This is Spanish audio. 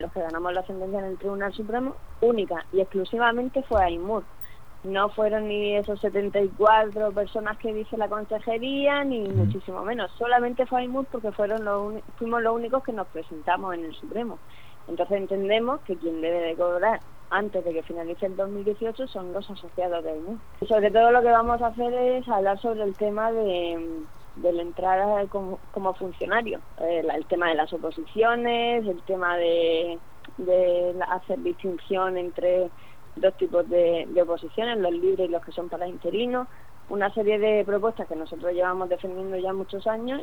Los que ganamos la sentencia en el Tribunal Supremo, única y exclusivamente fue Aimur. No fueron ni esos 74 personas que dice la consejería, ni muchísimo menos. Solamente fue Aimur porque fuimos los únicos que nos presentamos en el Supremo. Entonces entendemos que quien debe de cobrar antes de que finalice el 2018 son los asociados de Aimur. Y sobre todo lo que vamos a hacer es hablar sobre el tema de la entrada como funcionario, el tema de las oposiciones, el tema de hacer distinción entre dos tipos de oposiciones, los libres y los que son para interinos, una serie de propuestas que nosotros llevamos defendiendo ya muchos años